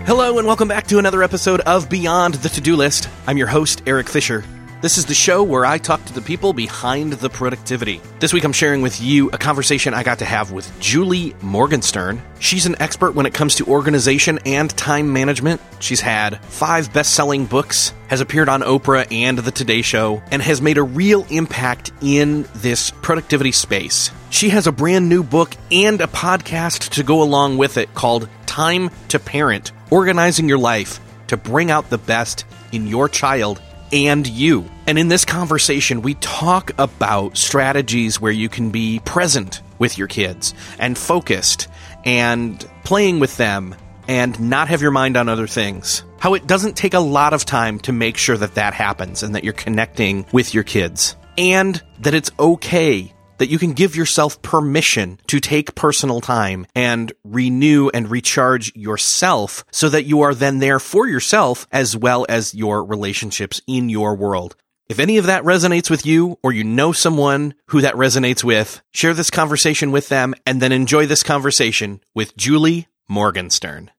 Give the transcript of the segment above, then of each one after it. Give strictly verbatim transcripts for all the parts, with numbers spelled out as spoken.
Hello and welcome back to another episode of Beyond the To-Do List. I'm your host, Eric Fisher. This is the show where I talk to the people behind the productivity. This week I'm sharing with you a conversation I got to have with Julie Morgenstern. She's an expert when it comes to organization and time management. She's had five best-selling books, has appeared on Oprah and The Today Show, and has made a real impact in this productivity space. She has a brand new book and a podcast to go along with it called Time to Parent, Organizing Your Life to Bring Out the Best in Your Child and You. And in this conversation, we talk about strategies where you can be present with your kids and focused and playing with them and not have your mind on other things. How it doesn't take a lot of time to make sure that that happens and that you're connecting with your kids. And that it's okay that you can give yourself permission to take personal time and renew and recharge yourself so that you are then there for yourself as well as your relationships in your world. If any of that resonates with you or you know someone who that resonates with, share this conversation with them and then enjoy this conversation with Julie Morgenstern.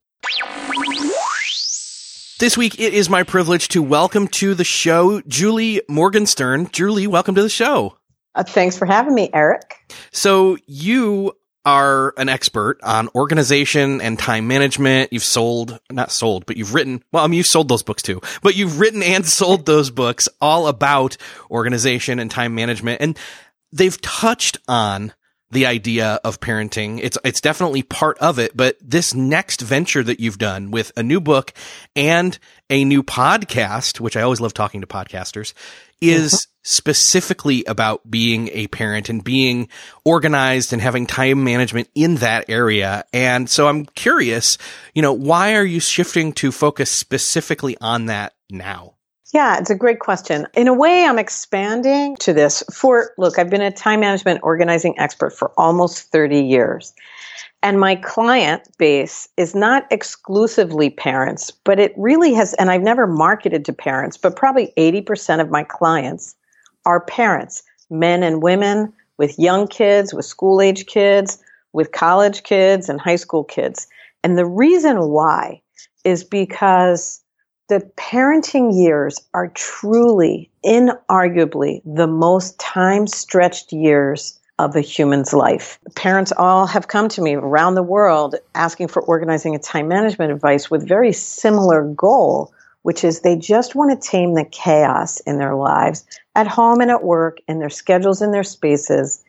This week, it is my privilege to welcome to the show Julie Morgenstern. Julie, welcome to the show. Uh, thanks for having me, Eric. So you are an expert on organization and time management. You've sold, not sold, but you've written, well, I mean, you've sold those books too, but you've written and sold those books all about organization and time management. And they've touched on the idea of parenting. It's, it's definitely part of it, but this next venture that you've done with a new book and a new podcast, which I always love talking to podcasters, is mm-hmm. specifically about being a parent and being organized and having time management in that area. And so I'm curious, you know, why are you shifting to focus specifically on that now? Yeah, it's a great question. In a way, I'm expanding to this for, look, I've been a time management organizing expert for almost thirty years. And my client base is not exclusively parents, but it really has, and I've never marketed to parents, but probably eighty percent of my clients are parents, men and women with young kids, with school-age kids, with college kids and high school kids. And the reason why is because the parenting years are truly, inarguably, the most time-stretched years of a human's life. Parents all have come to me around the world asking for organizing and time management advice with very similar goal, which is they just want to tame the chaos in their lives at home and at work, in their schedules and their spaces,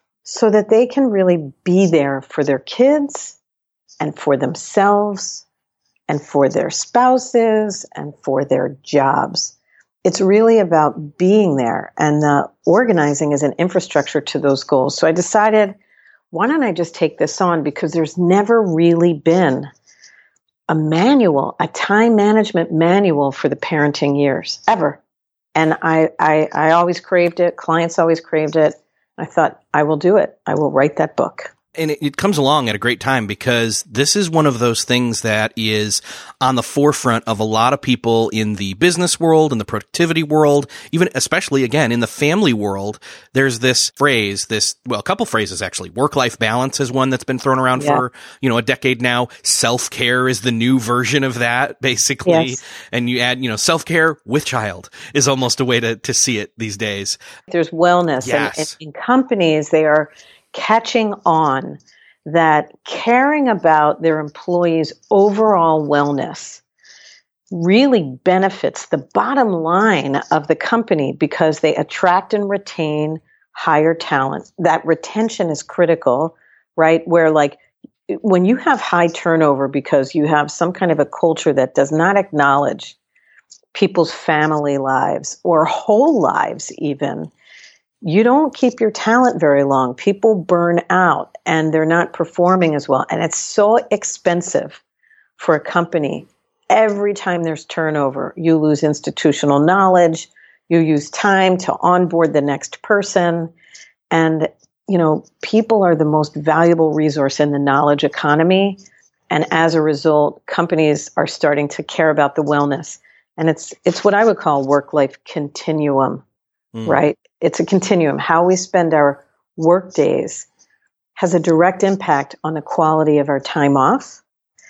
so that they can really be there for their kids and for themselves and for their spouses and for their jobs. It's really about being there, and uh, organizing is an infrastructure to those goals. So I decided, why don't I just take this on? Because there's never really been a manual, a time management manual for the parenting years, ever. And I, I, I always craved it. Clients always craved it. I thought, I will do it. I will write that book. And it, it comes along at a great time because this is one of those things that is on the forefront of a lot of people in the business world, in the productivity world, even especially, again, in the family world. There's this phrase, this, well, a couple phrases actually. Work-life balance is one that's been thrown around yeah. for, you know, a decade now. Self-care is the new version of that, basically. Yes. And you add, you know, self-care with child is almost a way to, to see it these days. There's wellness. Yes. And, and in companies, they are catching on that caring about their employees' overall wellness really benefits the bottom line of the company because they attract and retain higher talent. That retention is critical, right? Where like when you have high turnover because you have some kind of a culture that does not acknowledge people's family lives or whole lives even, you don't keep your talent very long. People burn out and they're not performing as well. And it's so expensive for a company. Every time there's turnover, you lose institutional knowledge. You use time to onboard the next person. And, you know, people are the most valuable resource in the knowledge economy. And as a result, companies are starting to care about the wellness. And it's it's what I would call work-life continuum, mm. right? It's a continuum. How we spend our work days has a direct impact on the quality of our time off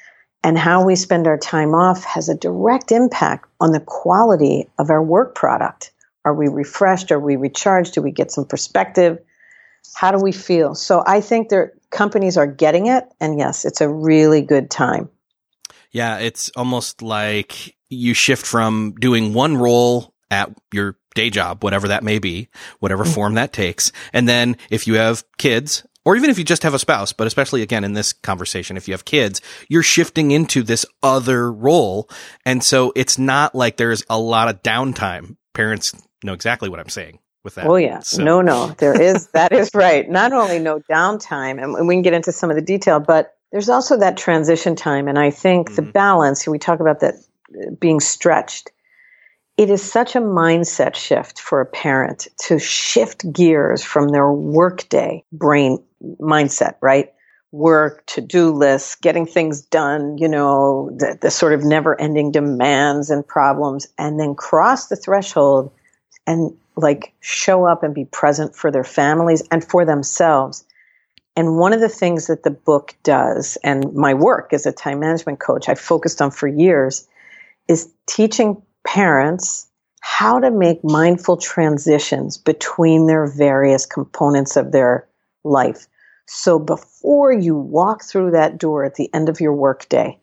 And how we spend our time off has a direct impact on the quality of our work product. Are we refreshed? Are we recharged? Do we get some perspective? How do we feel? So I think there companies are getting it. And yes, it's a really good time. Yeah, it's almost like you shift from doing one role at your day job, whatever that may be, whatever mm-hmm. form that takes. And then if you have kids, or even if you just have a spouse, but especially again in this conversation, if you have kids, you're shifting into this other role. And so it's not like there's a lot of downtime. Parents know exactly what I'm saying with that. Oh yeah. So. No, no, there is, that is right. Not only no downtime, and we can get into some of the detail, but there's also that transition time. And I think mm-hmm. the balance, we talk about that being stretched. It is such a mindset shift for a parent to shift gears from their workday brain mindset, right? Work, to-do lists, getting things done, you know, the, the sort of never-ending demands and problems, and then cross the threshold and like show up and be present for their families and for themselves. And one of the things that the book does, and my work as a time management coach I focused on for years, is teaching parents how to make mindful transitions between their various components of their life. So before you walk through that door at the end of your workday,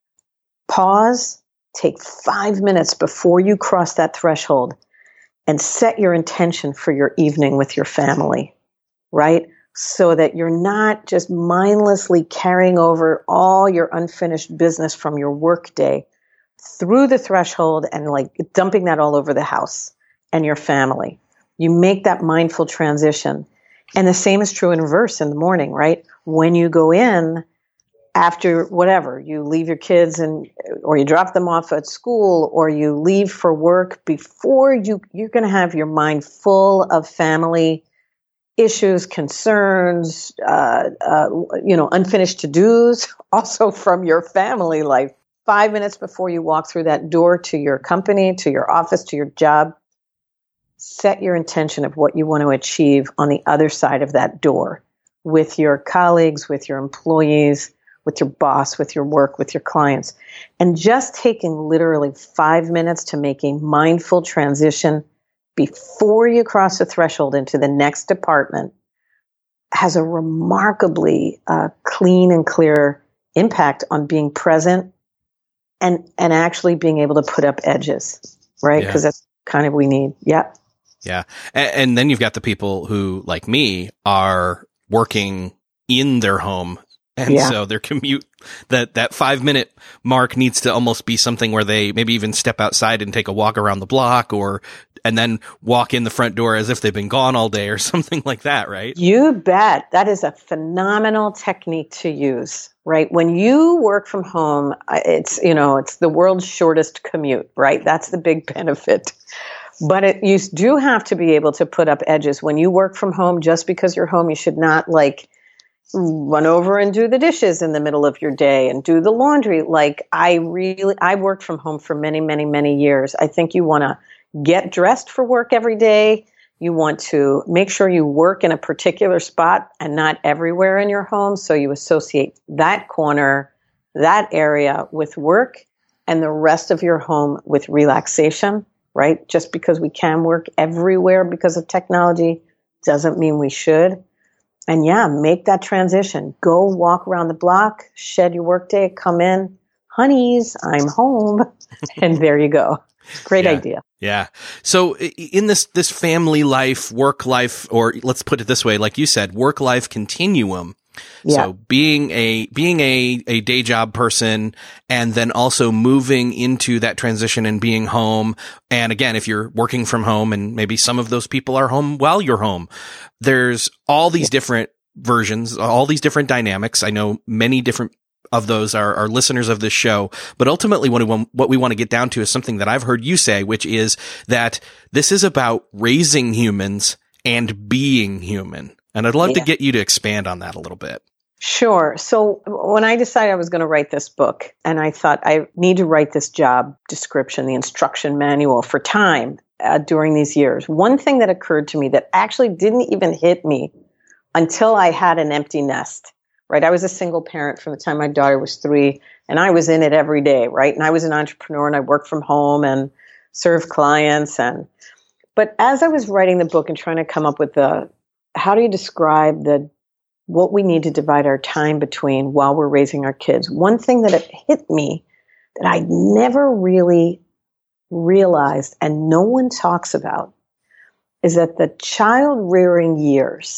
pause, take five minutes before you cross that threshold and set your intention for your evening with your family, right? So that you're not just mindlessly carrying over all your unfinished business from your workday through the threshold and like dumping that all over the house and your family. You make that mindful transition. And the same is true in reverse in the morning, right? When you go in after whatever, you leave your kids and, or you drop them off at school or you leave for work, before you, you're going to have your mind full of family issues, concerns, uh, uh, you know, unfinished to-dos, also from your family life. Five minutes before you walk through that door to your company, to your office, to your job, set your intention of what you want to achieve on the other side of that door with your colleagues, with your employees, with your boss, with your work, with your clients. And just taking literally five minutes to make a mindful transition before you cross the threshold into the next department has a remarkably uh, clean and clear impact on being present and and actually being able to put up edges, right? Because yeah. that's kind of what we need. Yep. Yeah. And, and then you've got the people who, like me, are working in their home. And yeah. so their commute, that, that five minute mark needs to almost be something where they maybe even step outside and take a walk around the block, or, and then walk in the front door as if they've been gone all day or something like that, right? You bet. That is a phenomenal technique to use, right? When you work from home, it's, you know, it's the world's shortest commute, right? That's the big benefit. But it, you do have to be able to put up edges. When you work from home, just because you're home, you should not like run over and do the dishes in the middle of your day and do the laundry. Like I really, I worked from home for many, many, many years. I think you want to get dressed for work every day. You want to make sure you work in a particular spot and not everywhere in your home. So you associate that corner, that area with work, and the rest of your home with relaxation, right? Just because we can work everywhere because of technology doesn't mean we should. And yeah, make that transition. Go walk around the block, shed your workday, come in, honeys, I'm home. And there you go. Great yeah, idea. Yeah. So in this, this family life, work life, or let's put it this way, like you said, work life continuum. Yeah. So being a, being a, a day job person and then also moving into that transition and being home. And again, if you're working from home and maybe some of those people are home while you're home, there's all these different versions, all these different dynamics. I know many different of those are, are listeners of this show, but ultimately what we, want, what we want to get down to is something that I've heard you say, which is that this is about raising humans and being human. And I'd love yeah. to get you to expand on that a little bit. Sure. So when I decided I was going to write this book, and I thought I need to write this job description, the instruction manual for time uh, during these years, one thing that occurred to me that actually didn't even hit me until I had an empty nest, right? I was a single parent from the time my daughter was three, and I was in it every day, right? And I was an entrepreneur, and I worked from home and served clients. And but as I was writing the book and trying to come up with the, how do you describe the what we need to divide our time between while we're raising our kids, one thing that it hit me that I never really realized and no one talks about is that the child rearing years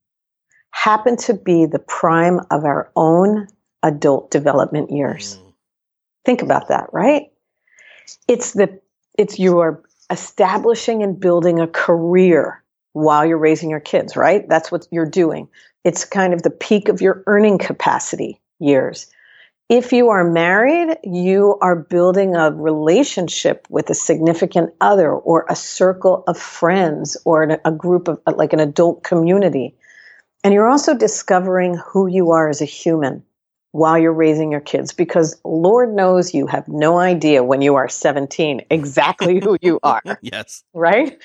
happen to be the prime of our own adult development years. Mm. Think about that, right? It's the, it's you are establishing and building a career while you're raising your kids, right? That's what you're doing. It's kind of the peak of your earning capacity years. If you are married, you are building a relationship with a significant other or a circle of friends or a group of like an adult community. And you're also discovering who you are as a human while you're raising your kids, because Lord knows you have no idea when you are seventeen exactly who you are. Yes. Right?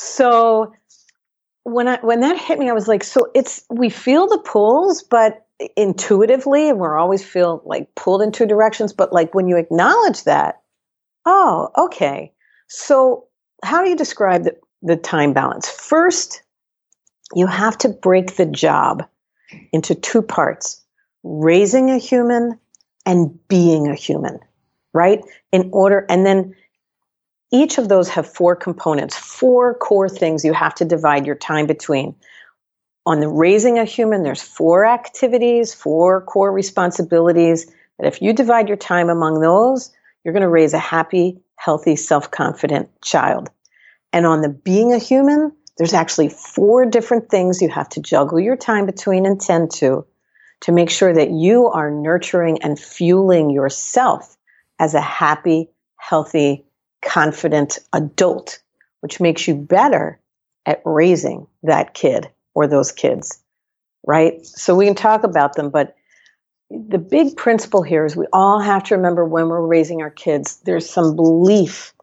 So when I when that hit me, I was like, so it's we feel the pulls, but intuitively, and we're always feel like pulled in two directions. But like when you acknowledge that, oh, okay. So how do you describe the, the time balance? First, you have to break the job into two parts, raising a human and being a human, right? In order, and then each of those have four components, four core things you have to divide your time between. On the raising a human, there's four activities, four core responsibilities. And if you divide your time among those, you're going to raise a happy, healthy, self-confident child. And on the being a human, there's actually four different things you have to juggle your time between and tend to, to make sure that you are nurturing and fueling yourself as a happy, healthy, confident adult, which makes you better at raising that kid or those kids, right? So we can talk about them, but the big principle here is we all have to remember when we're raising our kids, there's some belief,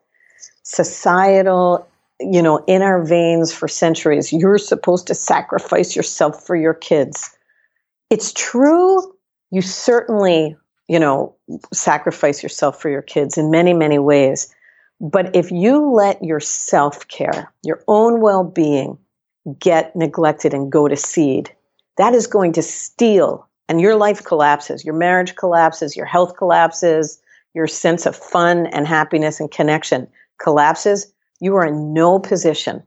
societal, you know, in our veins for centuries, you're supposed to sacrifice yourself for your kids. It's true. You certainly, you know, sacrifice yourself for your kids in many, many ways. But if you let your self-care, your own well-being, get neglected and go to seed, that is going to steal, and your life collapses, your marriage collapses, your health collapses, your sense of fun and happiness and connection collapses. You are in no position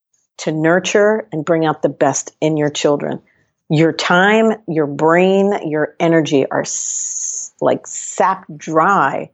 to nurture and bring out the best in your children. Your time, your brain, your energy are s- like sapped dry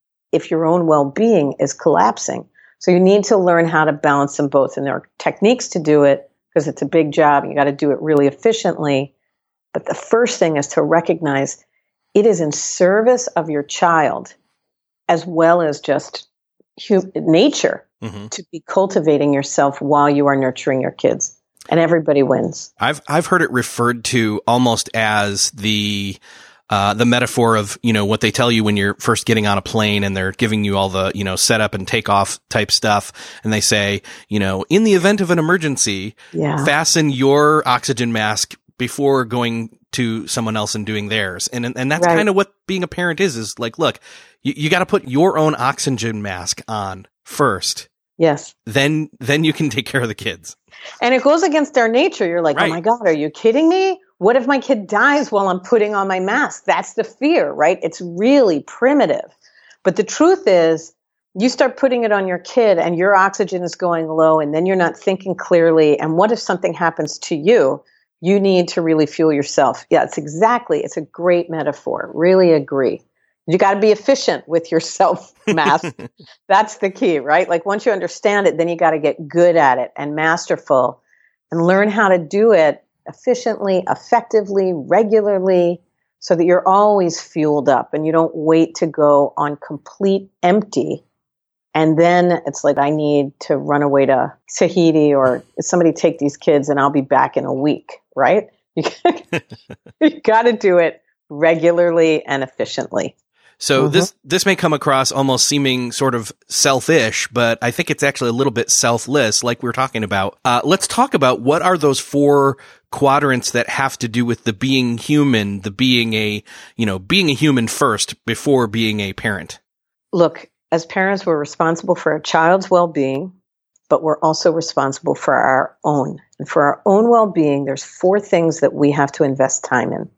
if your own well-being is collapsing. So you need to learn how to balance them both. And there are techniques to do it, because it's a big job. You got to do it really efficiently. But the first thing is to recognize it is in service of your child as well as just hu- nature mm-hmm. to be cultivating yourself while you are nurturing your kids. And everybody wins. I've I've heard it referred to almost as the Uh, the metaphor of, you know, what they tell you when you're first getting on a plane and they're giving you all the, you know, setup and takeoff type stuff. And they say, you know, in the event of an emergency, yeah. fasten your oxygen mask before going to someone else and doing theirs. And, and that's right. kind of what being a parent is, is like, look, you, you got to put your own oxygen mask on first. Yes. Then, then you can take care of the kids. And it goes against our nature. You're like, right. oh my God, are you kidding me? What if my kid dies while I'm putting on my mask? That's the fear, right? It's really primitive. But the truth is, you start putting it on your kid and your oxygen is going low and then you're not thinking clearly. And what if something happens to you? You need to really fuel yourself. Yeah, it's exactly. It's a great metaphor. Really agree. You got to be efficient with your self mask. That's the key, right? Like once you understand it, then you got to get good at it and masterful and learn how to do it efficiently, effectively, regularly, so that you're always fueled up and you don't wait to go on complete empty. And then it's like, I need to run away to Tahiti or somebody take these kids and I'll be back in a week, right? You, you got to do it regularly and efficiently. So mm-hmm. this this may come across almost seeming sort of selfish, but I think it's actually a little bit selfless, like we were talking about. Uh, let's talk about what are those four quadrants that have to do with the being human, the being a, you know, being a human first before being a parent? Look, as parents, we're responsible for our child's well-being, but we're also responsible for our own. And for our own well-being, there's four things that we have to invest time in.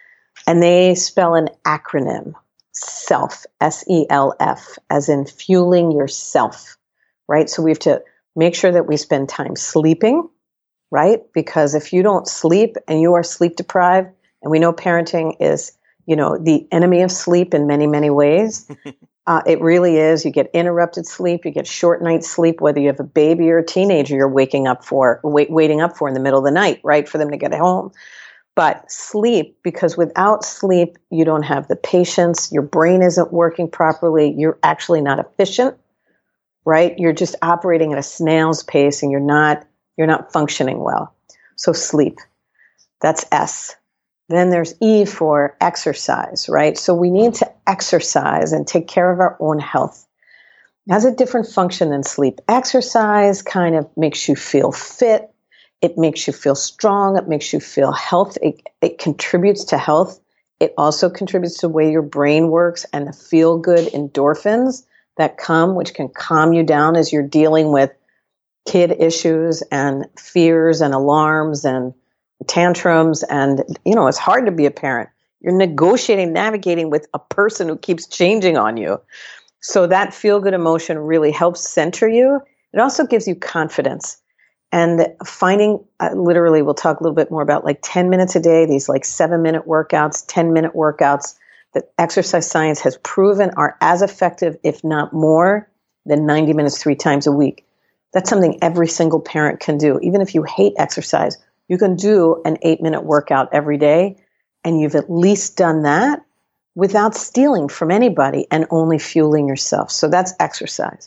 And they spell an acronym, SELF, S E L F, as in fueling yourself, right? So we have to make sure that we spend time sleeping, right? Because if you don't sleep and you are sleep deprived, and we know parenting is, you know, the enemy of sleep in many, many ways. Uh, it really is. You get interrupted sleep, you get short night sleep, whether you have a baby or a teenager you're waking up for, wait, waiting up for in the middle of the night, right, for them to get home. But sleep, because without sleep, you don't have the patience, your brain isn't working properly, you're actually not efficient, right? You're just operating at a snail's pace and you're not, you're not functioning well. So sleep, that's S. Then there's E for exercise, right? So we need to exercise and take care of our own health. It has a different function than sleep. Exercise kind of makes you feel fit. It makes you feel strong. It makes you feel health. It, it contributes to health. It also contributes to the way your brain works and the feel-good endorphins that come, which can calm you down as you're dealing with kid issues and fears and alarms and tantrums. And, you know, it's hard to be a parent. You're negotiating, navigating with a person who keeps changing on you. So that feel-good emotion really helps center you. It also gives you confidence. And finding, uh, literally, we'll talk a little bit more about like ten minutes a day, these like seven minute workouts, ten minute workouts that exercise science has proven are as effective, if not more, than ninety minutes three times a week. That's something every single parent can do. Even if you hate exercise, you can do an eight minute workout every day, and you've at least done that without stealing from anybody and only fueling yourself. So that's exercise.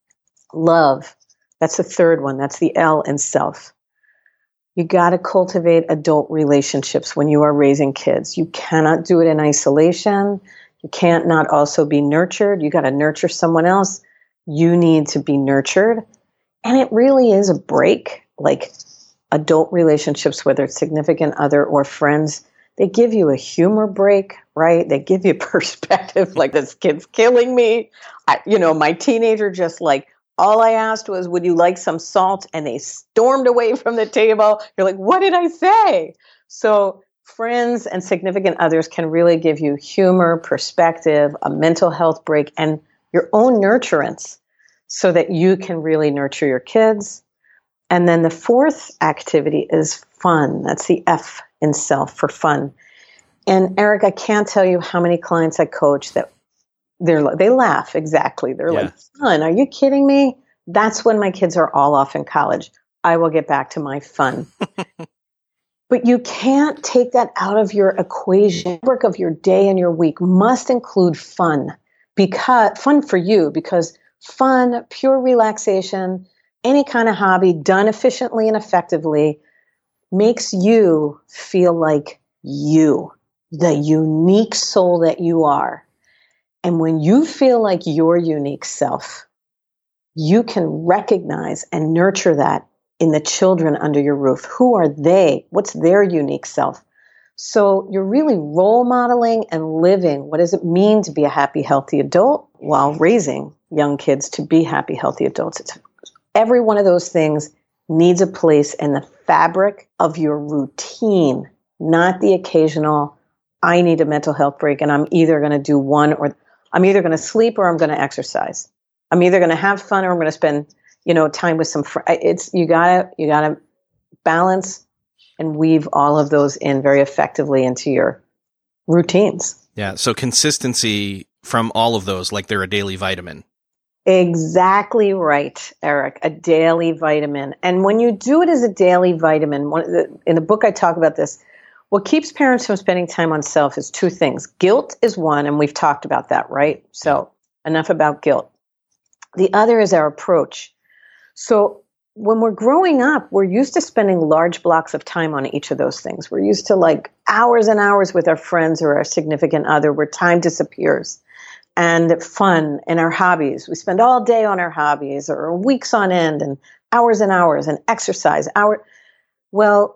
Love. That's the third one. That's the L in self. You got to cultivate adult relationships when you are raising kids. You cannot do it in isolation. You can't not also be nurtured. You got to nurture someone else. You need to be nurtured. And it really is a break. Like adult relationships, whether it's significant other or friends, they give you a humor break, right? They give you perspective, like this kid's killing me. I, you know, my teenager just like, all I asked was, would you like some salt? And they stormed away from the table. You're like, what did I say? So friends and significant others can really give you humor, perspective, a mental health break, and your own nurturance so that you can really nurture your kids. And then the fourth activity is fun. That's the F in self, for fun. And Eric, I can't tell you how many clients I coach that They're they laugh, exactly. They're yeah. like, fun, are you kidding me? That's when my kids are all off in college. I will get back to my fun. But you can't take that out of your equation. Work of your day and your week must include fun. Because fun for you, because fun, pure relaxation, any kind of hobby done efficiently and effectively makes you feel like you, the unique soul that you are. And when you feel like your unique self, you can recognize and nurture that in the children under your roof. Who are they? What's their unique self? So you're really role modeling and living what does it mean to be a happy, healthy adult while raising young kids to be happy, healthy adults. It's, every one of those things needs a place in the fabric of your routine, not the occasional, I need a mental health break and I'm either going to do one or I'm either going to sleep or I'm going to exercise. I'm either going to have fun or I'm going to spend, you know, time with some friends. It's, you gotta, you gotta balance and weave all of those in very effectively into your routines. Yeah. So consistency from all of those, like they're a daily vitamin. Exactly right, Eric. A daily vitamin. And when you do it as a daily vitamin, one of the, in the book I talk about this, what keeps parents from spending time on self is two things. Guilt is one, and we've talked about that, right? So enough about guilt. The other is our approach. So when we're growing up, we're used to spending large blocks of time on each of those things. We're used to like hours and hours with our friends or our significant other where time disappears. And fun and our hobbies. We spend all day on our hobbies or weeks on end and hours and hours and exercise. Hour. Well,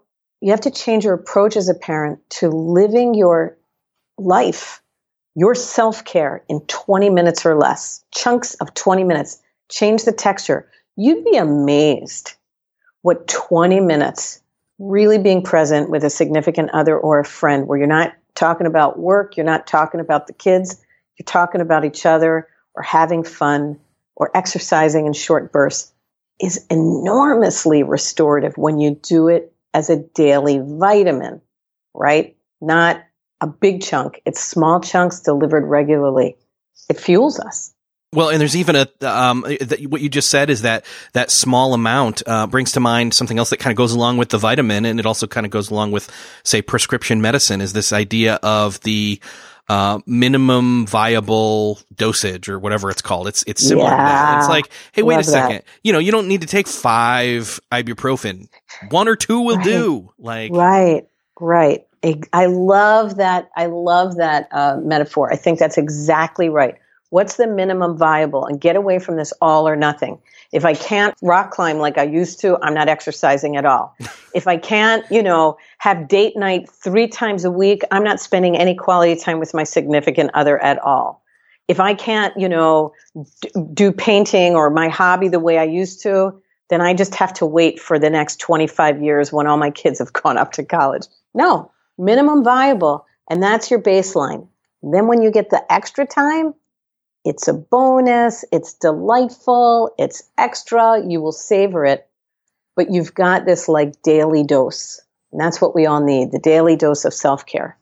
you have to change your approach as a parent to living your life, your self-care in twenty minutes or less, chunks of twenty minutes. Change the texture. You'd be amazed what twenty minutes really being present with a significant other or a friend, where you're not talking about work, you're not talking about the kids, you're talking about each other or having fun or exercising in short bursts, is enormously restorative when you do it as a daily vitamin, right? Not a big chunk. It's small chunks delivered regularly. It fuels us. Well, and there's even a, um, th- what you just said is that that small amount, uh, brings to mind something else that kind of goes along with the vitamin. And it also kind of goes along with, say, prescription medicine, is this idea of the, uh, minimum viable dosage or whatever it's called. It's, it's similar yeah, to that. It's like, hey, wait love a second. That. You know, you don't need to take five ibuprofen. One or two will right. do. Like, right, right. I love that. I love that, uh, metaphor. I think that's exactly right. What's the minimum viable? And get away from this all or nothing. If I can't rock climb like I used to, I'm not exercising at all. If I can't, you know, have date night three times a week, I'm not spending any quality time with my significant other at all. If I can't, you know, d- do painting or my hobby the way I used to, then I just have to wait for the next twenty-five years when all my kids have gone up to college. No, minimum viable. And that's your baseline. And then when you get the extra time, it's a bonus, it's delightful, it's extra, you will savor it, but you've got this like daily dose. And that's what we all need, the daily dose of self-care.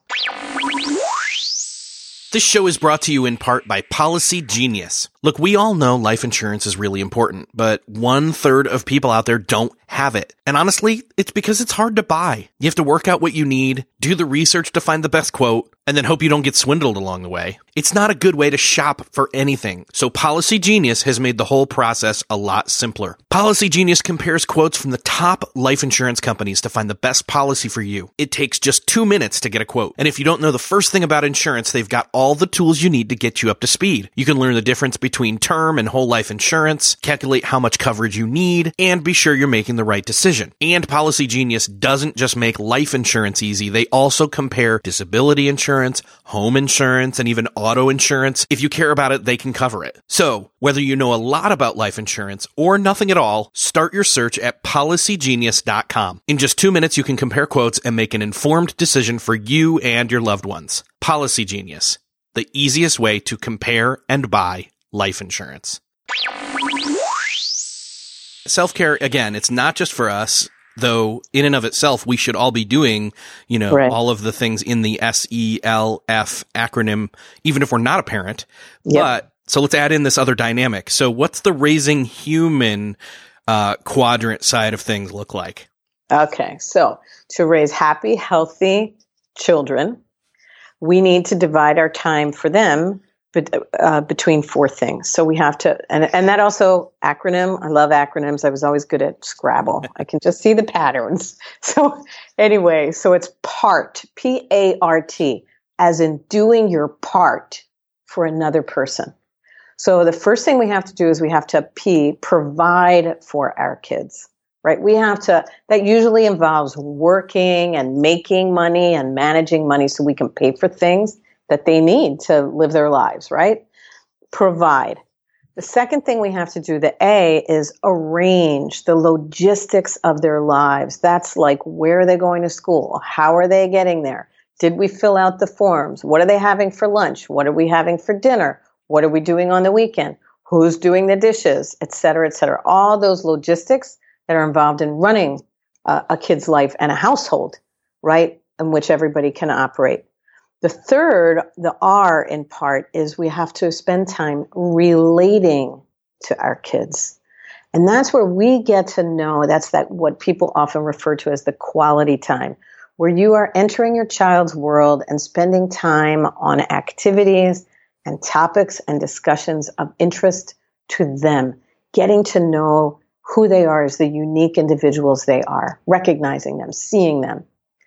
This show is brought to you in part by Policy Genius. Look, we all know life insurance is really important, but one third of people out there don't have it. And honestly, it's because it's hard to buy. You have to work out what you need, do the research to find the best quote, and then hope you don't get swindled along the way. It's not a good way to shop for anything. So Policy Genius has made the whole process a lot simpler. Policy Genius compares quotes from the top life insurance companies to find the best policy for you. It takes just two minutes to get a quote. And if you don't know the first thing about insurance, they've got all the tools you need to get you up to speed. You can learn the difference between term and whole life insurance, calculate how much coverage you need, and be sure you're making the right decision. And Policy Genius doesn't just make life insurance easy. They also compare disability insurance, home insurance, and even auto insurance. If you care about it, they can cover it. So, whether you know a lot about life insurance or nothing at all, start your search at policy genius dot com. In just two minutes, you can compare quotes and make an informed decision for you and your loved ones. Policy Genius, the easiest way to compare and buy life insurance. Self-care, again, it's not just for us, though in and of itself, we should all be doing, you know, right. all of the things in the S E L F acronym, even if we're not a parent. Yep. But so let's add in this other dynamic. So what's the raising human uh, quadrant side of things look like? Okay. So to raise happy, healthy children, we need to divide our time for them But, uh, between four things. So we have to, and, and that also acronym, I love acronyms. I was always good at Scrabble. I can just see the patterns. So anyway, so it's PART, P A R T, as in doing your part for another person. So the first thing we have to do is we have to P, provide for our kids, right? We have to, that usually involves working and making money and managing money so we can pay for things that they need to live their lives, right? Provide. The second thing we have to do, the A, is arrange the logistics of their lives. That's like, where are they going to school? How are they getting there? Did we fill out the forms? What are they having for lunch? What are we having for dinner? What are we doing on the weekend? Who's doing the dishes, et cetera, et cetera. All those logistics that are involved in running uh, a kid's life and a household, right, in which everybody can operate. The third, the R in part, is we have to spend time relating to our kids. And that's where we get to know, that's that what people often refer to as the quality time, where you are entering your child's world and spending time on activities and topics and discussions of interest to them, getting to know who they are as the unique individuals they are, recognizing them, seeing them.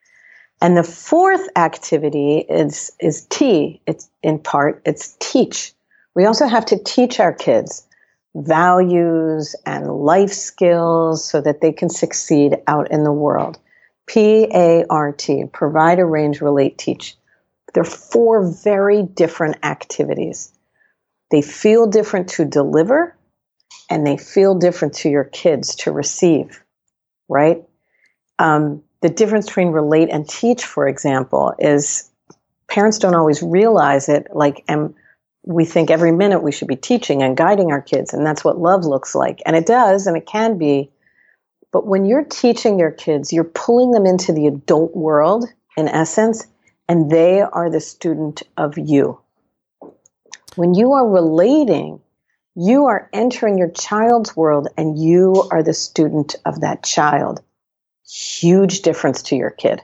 And the fourth activity is, is T. It's in part, it's teach. We also have to teach our kids values and life skills so that they can succeed out in the world. P A R T, provide, arrange, relate, teach. They're four very different activities. They feel different to deliver, and they feel different to your kids to receive, right? Um, the difference between relate and teach, for example, is parents don't always realize it. Like, and we think every minute we should be teaching and guiding our kids, and that's what love looks like. And it does, and it can be. But when you're teaching your kids, you're pulling them into the adult world, in essence, and they are the student of you. When you are relating, you are entering your child's world, and you are the student of that child. Huge difference to your kid.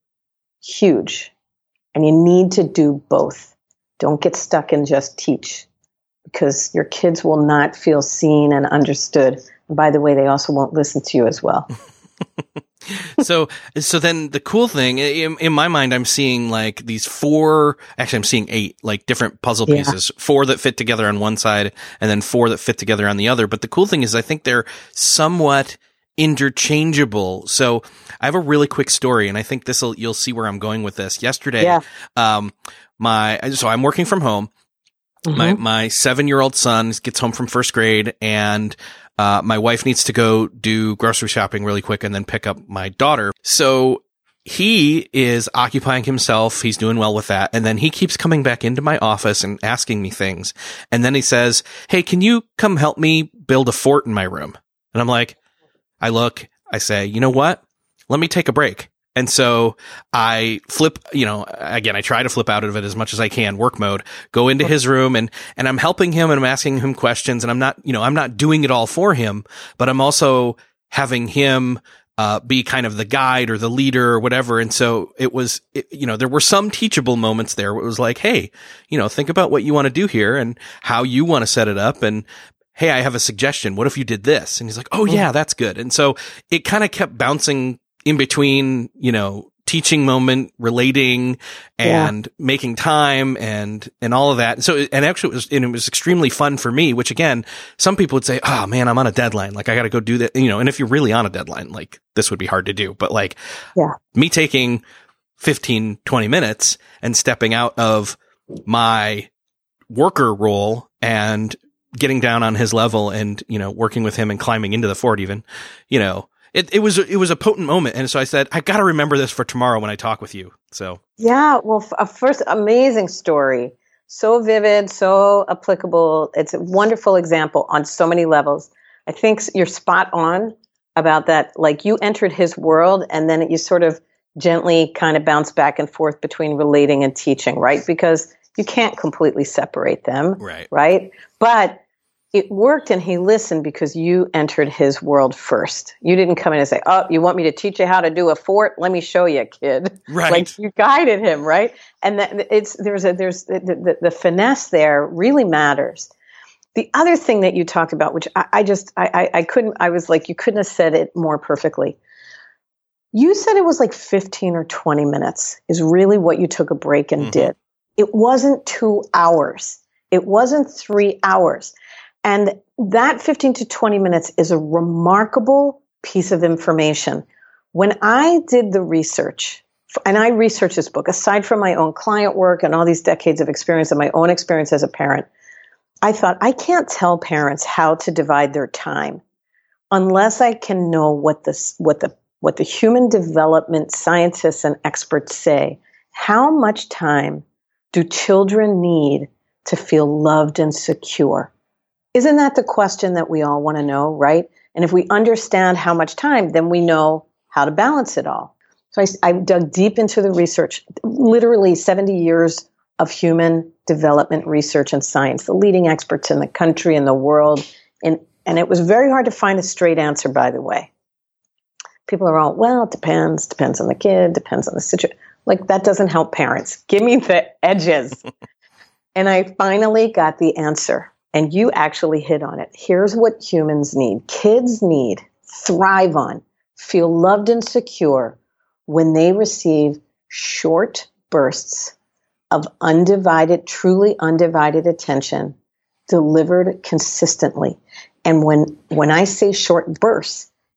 Huge. And you need to do both. Don't get stuck in just teach, because your kids will not feel seen and understood. And by the way, they also won't listen to you as well. so, so then the cool thing in, in my mind, I'm seeing like these four, actually I'm seeing eight, like different puzzle Yeah. pieces, four that fit together on one side and then four that fit together on the other. But the cool thing is I think they're somewhat interchangeable. So I have a really quick story, and I think this will, you'll see where I'm going with this. Yesterday, Yeah. um, my, so I'm working from home. Mm-hmm. My, my seven year old son gets home from first grade, and Uh, my wife needs to go do grocery shopping really quick and then pick up my daughter. So he is occupying himself. He's doing well with that. And then he keeps coming back into my office and asking me things. And then he says, "Hey, can you come help me build a fort in my room?" And I'm like, I look, I say, you know what? Let me take a break. And so I flip, you know, again, I try to flip out of it as much as I can, work mode, go into his room, and, and I'm helping him and I'm asking him questions, and I'm not, you know, I'm not doing it all for him, but I'm also having him, uh, be kind of the guide or the leader or whatever. And so it was, it, you know, there were some teachable moments there where it was like, hey, you know, think about what you want to do here and how you want to set it up. And hey, I have a suggestion. What if you did this? And he's like, oh yeah, that's good. And so it kind of kept bouncing in between, you know, teaching moment, relating, and yeah. making time, and and all of that. So, and actually, it was and it was extremely fun for me. Which again, some people would say, "Oh man, I'm on a deadline. Like I got to go do that." You know, and if you're really on a deadline, like this would be hard to do. But like, yeah. me taking fifteen, twenty minutes and stepping out of my worker role and getting down on his level, and you know, working with him and climbing into the fort, even, you know. It, it was, it was a potent moment. And so I said, I've got to remember this for tomorrow when I talk with you. So. Yeah. Well, a first amazing story. So vivid, so applicable. It's a wonderful example on so many levels. I think you're spot on about that. Like you entered his world, and then you sort of gently kind of bounce back and forth between relating and teaching, right? Because you can't completely separate them. Right. Right. But it worked, and he listened because you entered his world first. You didn't come in and say, "Oh, you want me to teach you how to do a fort? Let me show you, kid." Right. Like you guided him, right? And that it's there's a there's the, the, the finesse there really matters. The other thing that you talked about, which I, I just I, I I couldn't I was like you couldn't have said it more perfectly. You said it was like fifteen or twenty minutes is really what you took a break and mm-hmm. did. It wasn't two hours. It wasn't three hours. And that fifteen to twenty minutes is a remarkable piece of information. When I did the research, and I researched this book, aside from my own client work and all these decades of experience and my own experience as a parent, I thought, I can't tell parents how to divide their time unless I can know what the, what the, what the human development scientists and experts say. How much time do children need to feel loved and secure? Isn't that the question that we all want to know, right? And if we understand how much time, then we know how to balance it all. So I, I dug deep into the research, literally seventy years of human development research and science, the leading experts in the country and the world. And, and it was very hard to find a straight answer, by the way. People are all, well, it depends, depends on the kid, depends on the situation. Like, that doesn't help parents. Give me the edges. And I finally got the answer. And you actually hit on it. Here's what humans need. Kids need, thrive on, feel loved and secure when they receive short bursts of undivided, truly undivided attention delivered consistently. And when, when I say short bursts,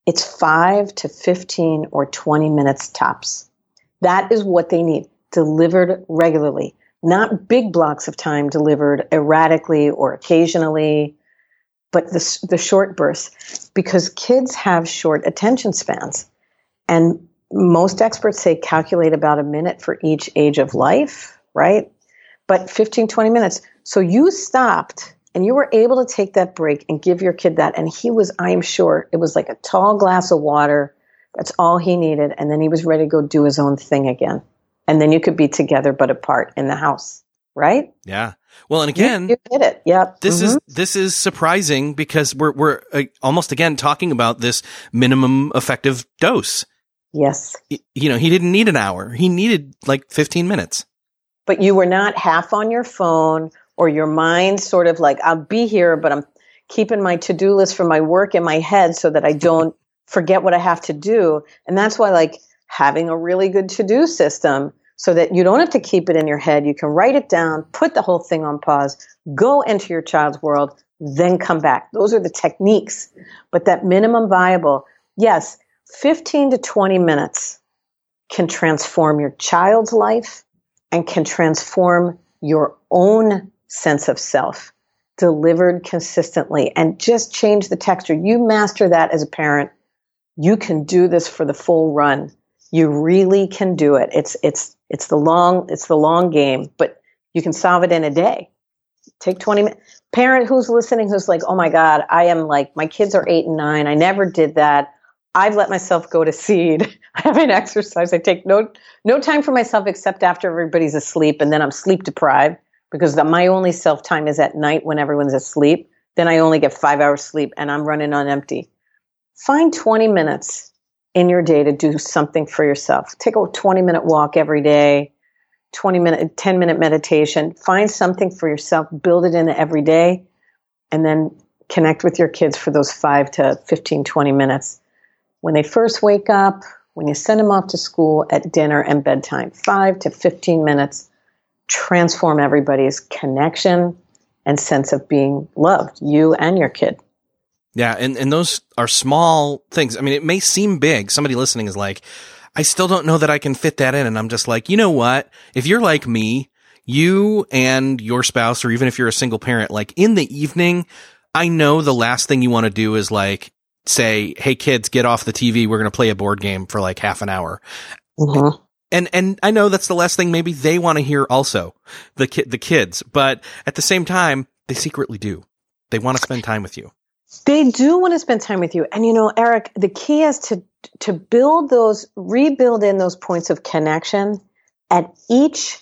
It's five to fifteen or twenty minutes tops. That is what they need, delivered regularly, not big blocks of time delivered erratically or occasionally, but the, the short bursts, because kids have short attention spans. And most experts say calculate about a minute for each age of life, right? But fifteen, twenty minutes. So you stopped and you were able to take that break and give your kid that. And he was, I'm sure, it was like a tall glass of water. That's all he needed. And then he was ready to go do his own thing again. And then you could be together but apart in the house, right? Yeah. Well, and again, you, you did it. Yep. This mm-hmm. is this is surprising because we're we're uh, almost again talking about this minimum effective dose. Yes. Y- you know, he didn't need an hour. He needed like fifteen minutes. But you were not half on your phone or your mind sort of like, I'll be here, but I'm keeping my to-do list for my work in my head so that I don't forget what I have to do. And that's why like having a really good to-do system so that you don't have to keep it in your head. You can write it down, put the whole thing on pause, go into your child's world, then come back. Those are the techniques. But that minimum viable, yes, fifteen to twenty minutes can transform your child's life and can transform your own sense of self delivered consistently and just change the texture. You master that as a parent. You can do this for the full run. You really can do it. It's, it's, it's the long, it's the long game, but you can solve it in a day. Take twenty minutes. Parent who's listening, who's like, oh my God, I am like, my kids are eight and nine. I never did that. I've let myself go to seed. I haven't exercised. I take no, no time for myself except after everybody's asleep. And then I'm sleep deprived because the, my only self time is at night when everyone's asleep. Then I only get five hours sleep and I'm running on empty. Find twenty minutes in your day to do something for yourself. Take a twenty minute walk every day, twenty minute, ten minute meditation. Find something for yourself, build it in every day, and then connect with your kids for those five to fifteen, twenty minutes. When they first wake up, when you send them off to school, at dinner and bedtime, five to fifteen minutes, transform everybody's connection and sense of being loved, you and your kid. Yeah, and, and those are small things. I mean, it may seem big. Somebody listening is like, I still don't know that I can fit that in. And I'm just like, you know what? If you're like me, you and your spouse, or even if you're a single parent, like in the evening, I know the last thing you want to do is like say, hey kids, get off the T V. We're going to play a board game for like half an hour. Mm-hmm. And, and I know that's the last thing maybe they want to hear also, the ki- the kids, but at the same time, they secretly do. They want to spend time with you. They do want to spend time with you. And you know, Eric, the key is to, to build those, rebuild in those points of connection at each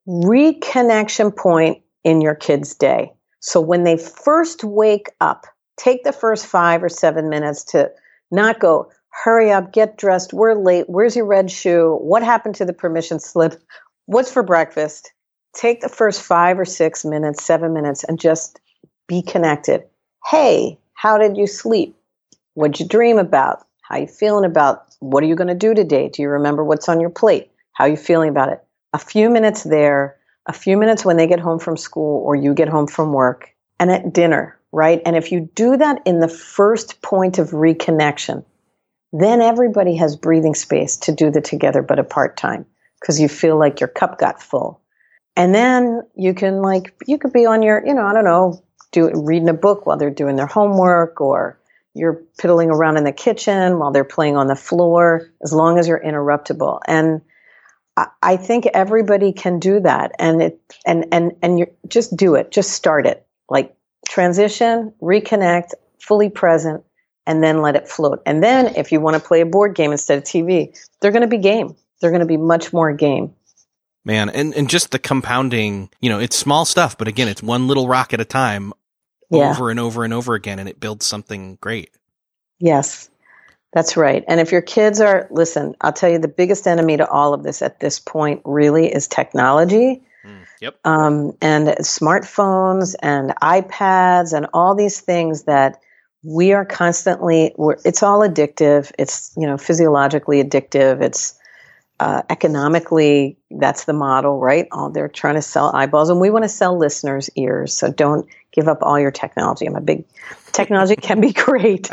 reconnection point in your kid's day. So when they first wake up, take the first five or seven minutes to not go, hurry up, get dressed, we're late, where's your red shoe, what happened to the permission slip, what's for breakfast? Take the first five or six minutes, seven minutes, and just be connected. Hey, how did you sleep? What'd you dream about? How you feeling about, what are you going to do today? Do you remember what's on your plate? How are you feeling about it? A few minutes there, a few minutes when they get home from school or you get home from work, and at dinner, right? And if you do that in the first point of reconnection, then everybody has breathing space to do the together but apart time because you feel like your cup got full. And then you can like, you could be on your, you know, I don't know, do reading a book while they're doing their homework, or you're piddling around in the kitchen while they're playing on the floor, as long as you're interruptible. And I, I think everybody can do that. And it, and, and, and you just do it. Just start it. Like transition, reconnect, fully present, and then let it float. And then if you want to play a board game instead of T V, they're going to be game. They're going to be much more game. Man, and, and just the compounding, you know, it's small stuff, but again, it's one little rock at a time, yeah, over and over and over again, and it builds something great. Yes, that's right. And if your kids are, listen, I'll tell you the biggest enemy to all of this at this point really is technology. Mm, yep. Um, and smartphones and iPads and all these things that we are constantly, we're, it's all addictive. It's, you know, physiologically addictive. It's uh, economically, that's the model, right? Oh, they're trying to sell eyeballs, and we want to sell listeners' ears. So don't give up all your technology. I'm a big, technology can be great,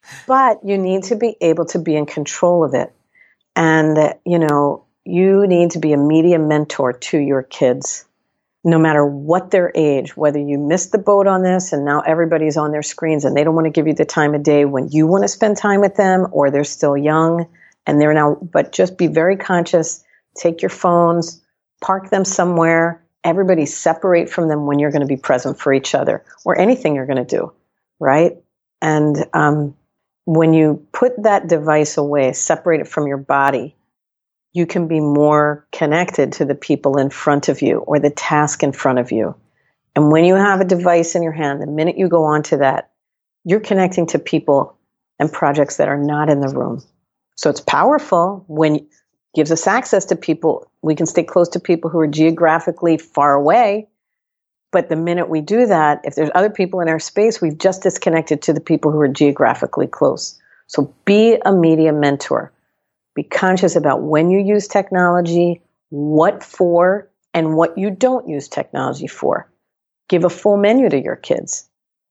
But you need to be able to be in control of it. And, you know, you need to be a media mentor to your kids, no matter what their age, whether you missed the boat on this and now everybody's on their screens and they don't want to give you the time of day when you want to spend time with them, or they're still young and they're now, but just be very conscious, take your phones, park them somewhere, everybody separate from them when you're going to be present for each other or anything you're going to do, right? And um, when you put that device away, separate it from your body, you can be more connected to the people in front of you or the task in front of you. And when you have a device in your hand, the minute you go onto that, you're connecting to people and projects that are not in the room. So it's powerful when it gives us access to people. We can stay close to people who are geographically far away. But the minute we do that, if there's other people in our space, we've just disconnected to the people who are geographically close. So be a media mentor. Be conscious about when you use technology, what for, and what you don't use technology for. Give a full menu to your kids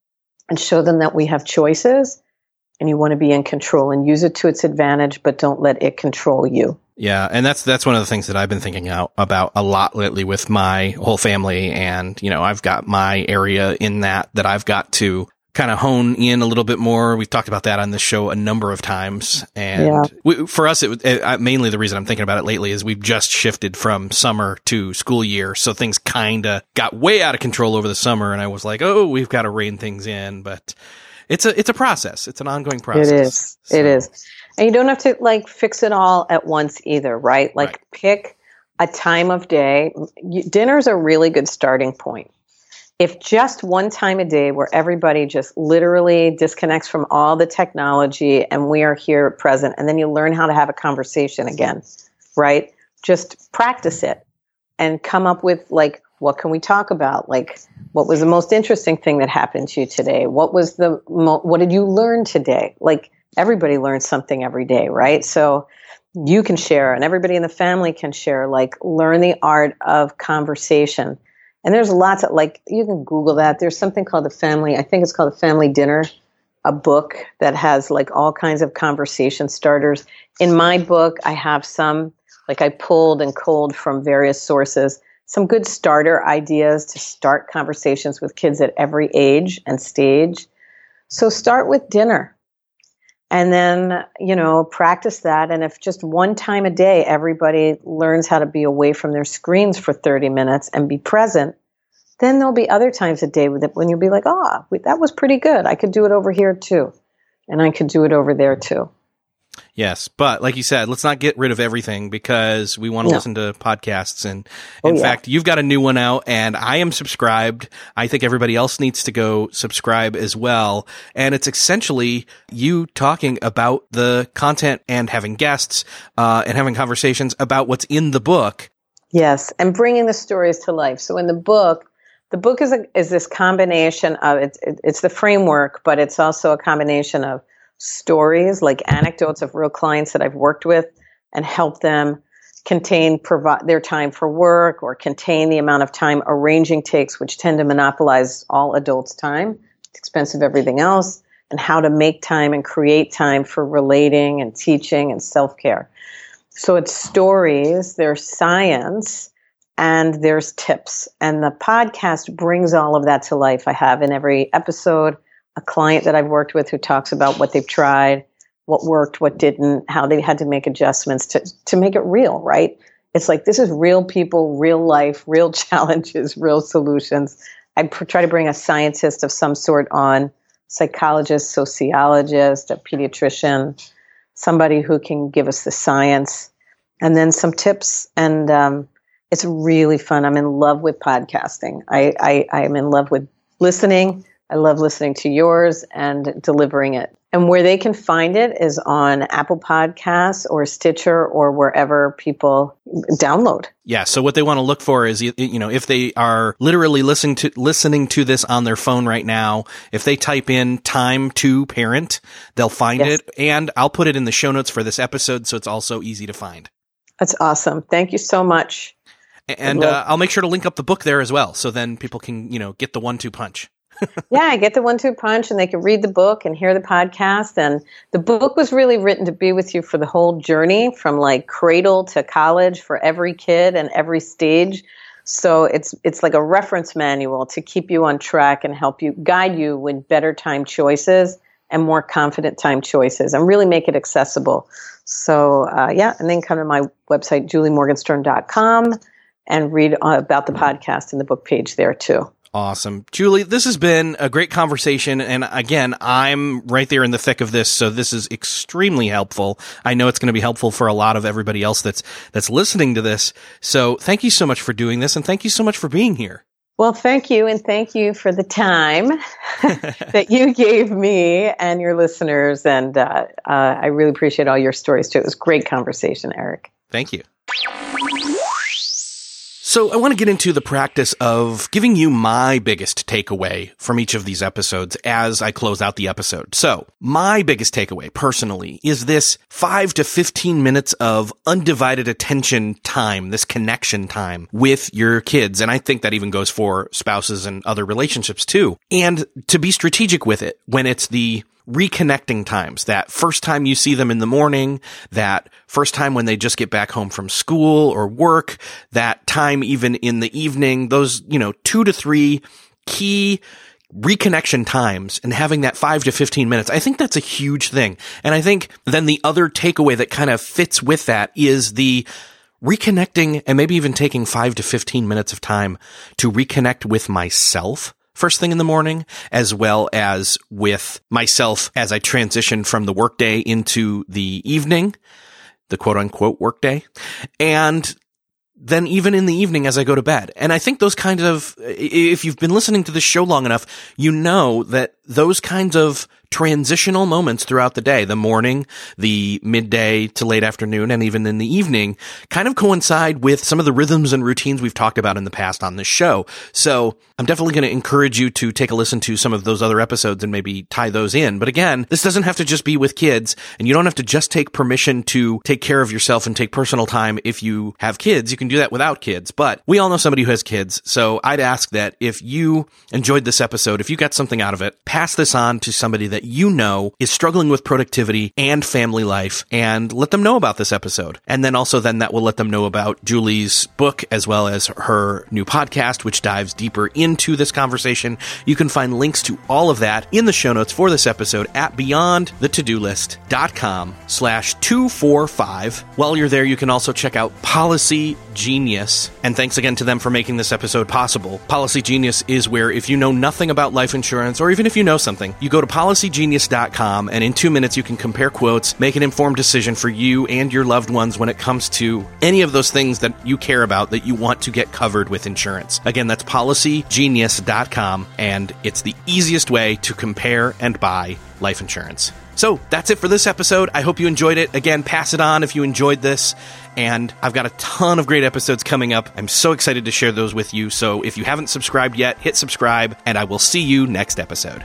and show them that we have choices and you want to be in control and use it to its advantage, but don't let it control you. Yeah, and that's that's one of the things that I've been thinking out about a lot lately with my whole family. And, you know, I've got my area in that that I've got to kind of hone in a little bit more. We've talked about that on this show a number of times. And yeah. we, for us, it, it mainly the reason I'm thinking about it lately is we've just shifted from summer to school year. So things kind of got way out of control over the summer. And I was like, oh, we've got to rein things in. But it's a, it's a process. It's an ongoing process. It is. So. It is. And you don't have to like fix it all at once either, right? Like right. Pick a time of day. Dinner's a really good starting point. If just one time a day where everybody just literally disconnects from all the technology and we are here present, and then you learn how to have a conversation again, right? Just practice it and come up with like, what can we talk about? Like, what was the most interesting thing that happened to you today? What was the, mo- what did you learn today? Like, everybody learns something every day, right? So you can share and everybody in the family can share, like learn the art of conversation. And there's lots of, like, you can Google that. There's something called the family, I think it's called the Family Dinner, a book that has like all kinds of conversation starters. In my book, I have some, like I pulled and culled from various sources, some good starter ideas to start conversations with kids at every age and stage. So start with dinner. And then, you know, practice that. And if just one time a day, everybody learns how to be away from their screens for thirty minutes and be present, then there'll be other times a day with it when you'll be like, oh, that was pretty good. I could do it over here too. And I could do it over there too. Yes. But like you said, let's not get rid of everything because we want to no. listen to podcasts. And in oh, yeah. fact, you've got a new one out and I am subscribed. I think everybody else needs to go subscribe as well. And it's essentially you talking about the content and having guests uh, and having conversations about what's in the book. Yes. And bringing the stories to life. So in the book, the book is a, is this combination of, it's, it's the framework, but it's also a combination of stories, like anecdotes of real clients that I've worked with and help them contain provide their time for work or contain the amount of time arranging takes, which tend to monopolize all adults' time. It's expensive, everything else, and how to make time and create time for relating and teaching and self-care. So it's stories, there's science, and there's tips. And the podcast brings all of that to life. I have in every episode a client that I've worked with who talks about what they've tried, what worked, what didn't, how they had to make adjustments to, to make it real, right? It's like, this is real people, real life, real challenges, real solutions. I pr- try to bring a scientist of some sort on, psychologist, sociologist, a pediatrician, somebody who can give us the science, and then some tips. And um, it's really fun. I'm in love with podcasting. I, I, I am in love with listening. I love listening to yours and delivering it. And where they can find it is on Apple Podcasts or Stitcher or wherever people download. Yeah. So what they want to look for is, you know, if they are literally listening to listening to this on their phone right now, if they type in time to parent, they'll find yes. it. And I'll put it in the show notes for this episode. So it's also easy to find. That's awesome. Thank you so much. And uh, I'll make sure to link up the book there as well. So then people can, you know, get the one two punch. Yeah, I get the one two punch, and they can read the book and hear the podcast. And the book was really written to be with you for the whole journey, from like cradle to college, for every kid and every stage. So it's it's like a reference manual to keep you on track and help you guide you with better time choices and more confident time choices, and really make it accessible. So uh, yeah, and then come to my website, julie morgenstern dot com, and read uh, about the podcast and the book page there too. Awesome. Julie, this has been a great conversation. And again, I'm right there in the thick of this. So this is extremely helpful. I know it's going to be helpful for a lot of everybody else that's, that's listening to this. So thank you so much for doing this. And thank you so much for being here. Well, thank you. And thank you for the time that you gave me and your listeners. And uh, uh, I really appreciate all your stories too. It was a great conversation, Eric. Thank you. So I want to get into the practice of giving you my biggest takeaway from each of these episodes as I close out the episode. So my biggest takeaway personally is this five to fifteen minutes of undivided attention time, this connection time with your kids. And I think that even goes for spouses and other relationships too. And to be strategic with it when it's the reconnecting times, that first time you see them in the morning, that first time when they just get back home from school or work, that time even in the evening, those, you know, two to three key reconnection times, and having that five to fifteen minutes. I think that's a huge thing. And I think then the other takeaway that kind of fits with that is the reconnecting, and maybe even taking five to fifteen minutes of time to reconnect with myself first thing in the morning, as well as with myself as I transition from the workday into the evening, the quote unquote workday, and then even in the evening as I go to bed. And I think those kinds of, if you've been listening to this show long enough, you know that those kinds of transitional moments throughout the day, the morning, the midday to late afternoon, and even in the evening, kind of coincide with some of the rhythms and routines we've talked about in the past on this show. So I'm definitely going to encourage you to take a listen to some of those other episodes and maybe tie those in. But again, this doesn't have to just be with kids, and you don't have to just take permission to take care of yourself and take personal time if you have kids. You can do that without kids, but we all know somebody who has kids. So I'd ask that if you enjoyed this episode, if you got something out of it, pass this on to somebody that you know is struggling with productivity and family life, and let them know about this episode. And then also then that will let them know about Julie's book, as well as her new podcast, which dives deeper into this conversation. You can find links to all of that in the show notes for this episode at beyond the to do list dot com slash two forty-five. While you're there, you can also check out Policy Genius. And thanks again to them for making this episode possible. Policy Genius is where, if you know nothing about life insurance, or even if you know something, you go to policy genius dot com, and in two minutes you can compare quotes, make an informed decision for you and your loved ones when it comes to any of those things that you care about that you want to get covered with insurance. Again, that's policy genius dot com, and it's the easiest way to compare and buy life insurance. So that's it for this episode. I hope you enjoyed it. Again, pass it on if you enjoyed this. And I've got a ton of great episodes coming up. I'm so excited to share those with you. So if you haven't subscribed yet, hit subscribe, and I will see you next episode.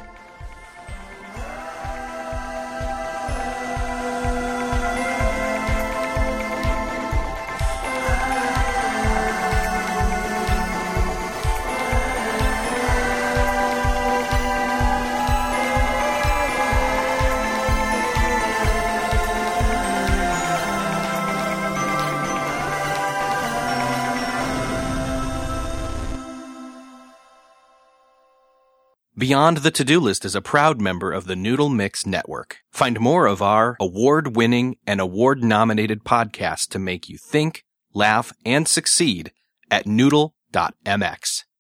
Beyond the To-Do List is a proud member of the Noodle Mix Network. Find more of our award-winning and award-nominated podcasts to make you think, laugh, and succeed at noodle dot m x.